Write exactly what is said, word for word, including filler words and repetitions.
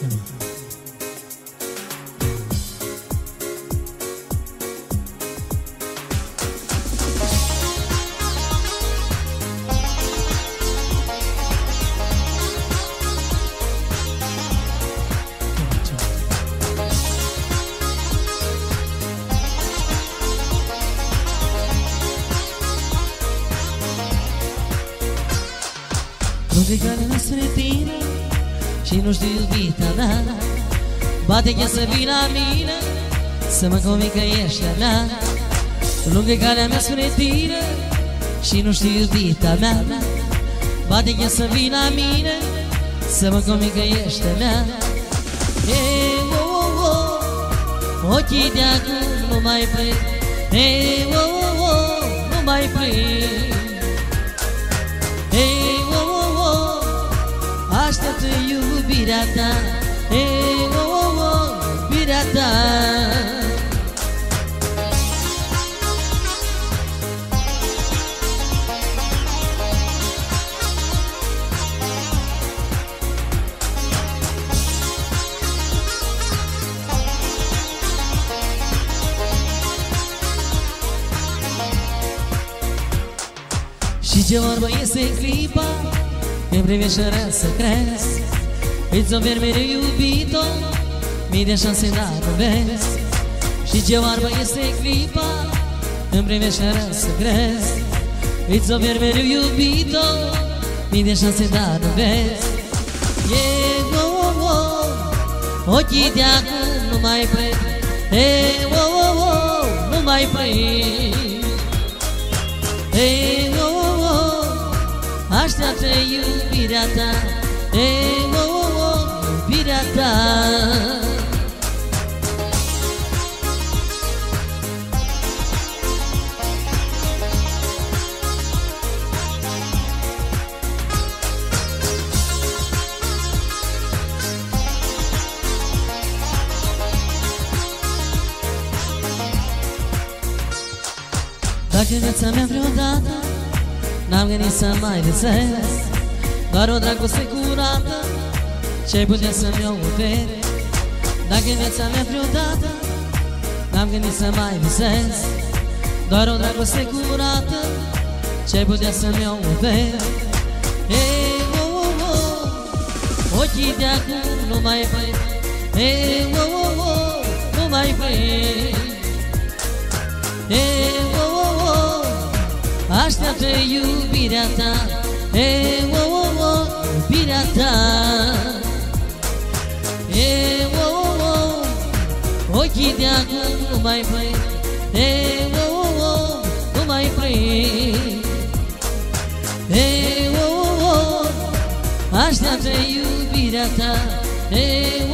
Lungă-i calea spre tine și nu știu iubita mea, poate că să vii la mine să mă conving că ești a mea. Lungă-i calea mea spre tine și nu știu iubita mea, poate că să vii la mine să mă conving că ești a mea. Ei, oh, oh, oh, ochii de acum nu mai plec. Ei, oh, oh, oh, nu mai plec. Ei, așteaptă iubirea ta. Ei, oh, oh, oh, iubirea ta. Și ce vorbă este clipa când privești fără să crezi, îți o mereu iubito, mii de șanse dar nu vezi. Și ce vorbă este clipa când privești fără să crezi, îți o mereu iubito, mii de șanse dar nu vezi. Ei, oh, oh, oh, ochii de acum nu mai plec. Ei, oh, oh, oh, nu mai plec. Ei, oh, oh, oh, așteaptă iubirea ta. Ei, oh, oh, oh, iubirea ta. Dacă în viața mea vreodată n-am gândit să mai visez doar o dragoste curată, ce-ai putea să-mi oferi. Dacă în viața mea vreodată n-am gândit să mai visez doar o dragoste curată, ce-ai putea să-mi oferi. Ei, oh, oh, oh, ochii de acum nu mai plec. Ei, oh, oh, oh, nu mai plec. Ei, oh, oh, oh, așteaptă iubirea ta. Ei, oh, oh, oh, iubirea ta. Ei, oh, oh, oh, ochii de acum nu mai plec. Ei, oh, oh, oh, nu mai plec. Ei, oh, oh, oh, așteaptă iubirea ta. Ei,